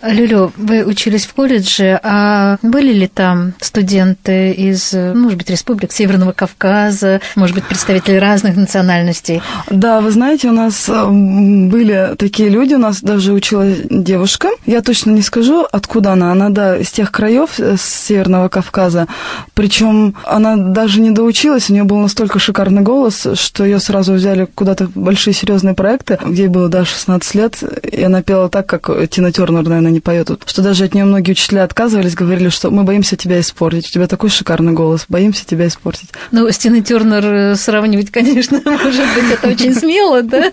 Люлю, вы учились в колледже, а были ли там студенты из, может быть, республик Северного Кавказа, может быть, представители разных национальностей? Да, вы знаете, у нас были такие люди, у нас даже училась девушка. Я точно не скажу, откуда она, да, из тех краев, с Северного Кавказа. Причем она даже не доучилась, у нее был настолько шикарный голос, что ее сразу взяли куда-то в большие серьезные проекты, где ей было, да, 16 лет, и она пела так, как Тина Тернер, наверное, не поет. Что даже от нее многие учителя отказывались, говорили, что мы боимся тебя испортить. У тебя такой шикарный голос, боимся тебя испортить. Ну, с Тиной Тернер сравнивать, конечно, может быть, это очень смело, да?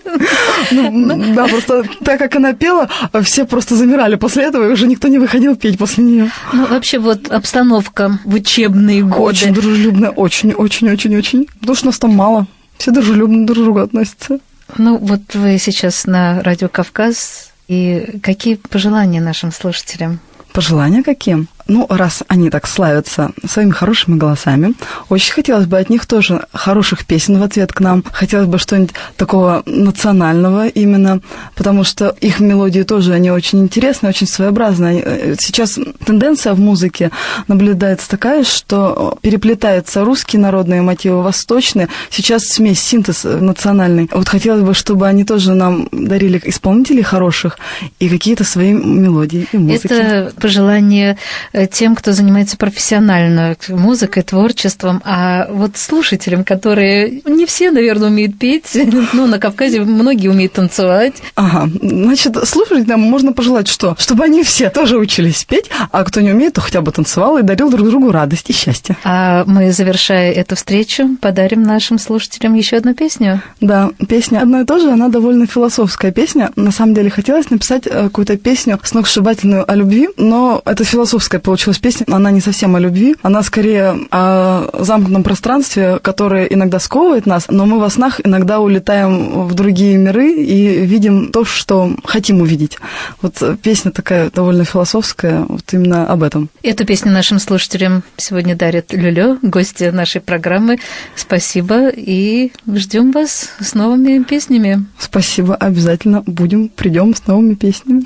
Да, просто так как она пела, все просто замирали после этого, и уже никто не выходил петь после нее. Ну, вообще, вот обстановка в учебные годы. Очень дружелюбная, очень. Потому что нас там мало. Все дружелюбно друг к другу относятся. Ну, вот вы сейчас на Радио Кавказ. И какие пожелания нашим слушателям? Пожелания каким? Ну, раз они так славятся своими хорошими голосами, очень хотелось бы от них тоже хороших песен в ответ к нам. Хотелось бы что-нибудь такого национального именно, потому что их мелодии тоже, они очень интересные, очень своеобразные. Сейчас тенденция в музыке наблюдается такая, что переплетаются русские народные мотивы, восточные. Сейчас смесь, синтез национальный. Вот хотелось бы, чтобы они тоже нам дарили исполнителей хороших и какие-то свои мелодии и музыки. Это пожелание тем, кто занимается профессионально музыкой, творчеством, а вот слушателям, которые не все, наверное, умеют петь, но на Кавказе многие умеют танцевать. Ага, значит, слушателям можно пожелать что? Чтобы они все тоже учились петь, а кто не умеет, то хотя бы танцевал и дарил друг другу радость и счастье. А мы, завершая эту встречу, подарим нашим слушателям еще одну песню. Да, песня одно и то же, она довольно философская песня. На самом деле хотелось написать какую-то песню сногсшибательную о любви, но это философская получилась песня, она не совсем о любви, она скорее о замкнутом пространстве, которое иногда сковывает нас, но мы во снах иногда улетаем в другие миры и видим то, что хотим увидеть. Вот песня такая довольно философская, вот именно об этом. Эту песню нашим слушателям сегодня дарит Люлю, гостья нашей программы. Спасибо, и ждем вас с новыми песнями. Спасибо, обязательно придем с новыми песнями.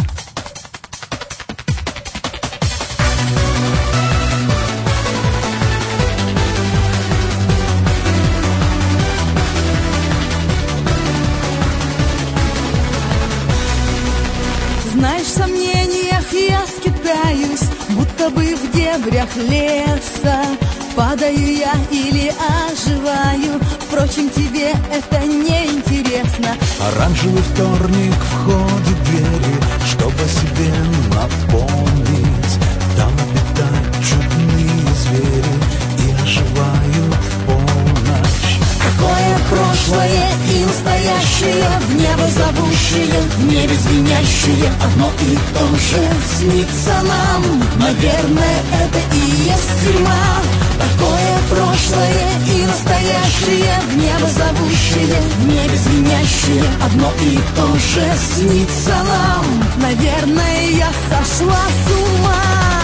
Знаешь, в сомнениях я скитаюсь, будто бы в дебрях леса. Падаю я или оживаю, впрочем, тебе это не интересно. Оранжевый вторник, вход в двери, чтобы себе напомнить. Там обитают чудные звери и оживают в полночь. Какое прошлое и настоящее, в небо зовущее, в небе звенящее, одно и то же снится нам. Наверное, это и есть тюрьма. Такое прошлое и настоящее, в небо зовущее, в небе звенящее, одно и то же снится нам. Наверное, я сошла с ума.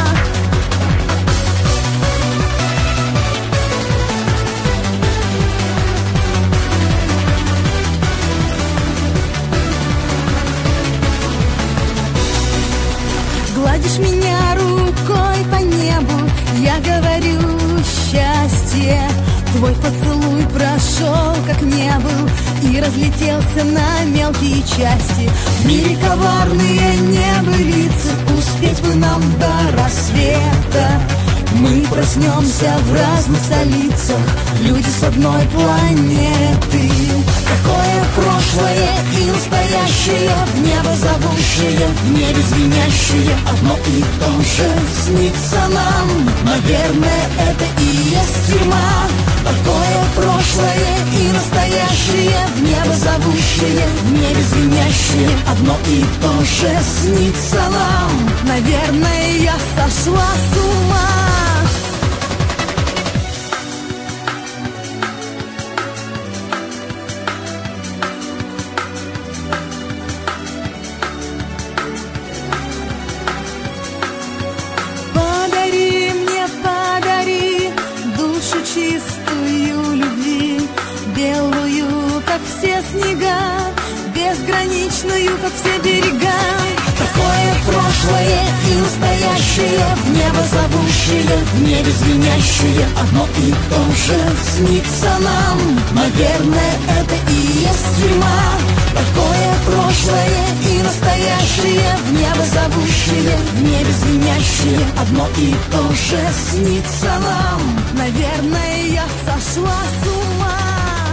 Гладишь меня рукой по небу, я говорю счастье. Твой поцелуй прошел, как не был, и разлетелся на мелкие части. В мире коварные небылицы, успеть бы нам до рассвета. Мы проснемся в разных столицах, люди с одной планеты. Какое прошлое и настоящее, в небо зовущее, в небе звенящее, одно и то же снится нам. Наверное, это и есть тюрьма. Такое прошлое и настоящее, в небо зовущее, в небе звенящее, одно и то же снится нам. Наверное, я сошла с ума. Чистую любви, белую, как все снега, безграничную, как все берега. Такое прошлое зовущее, в небо зовущее, в небе звенящее, одно и то же снится нам. Наверное, это и есть тюрьма. Такое прошлое и настоящее, в небо зовущее, в небе звенящее, одно и то же снится нам. Наверное, я сошла с ума.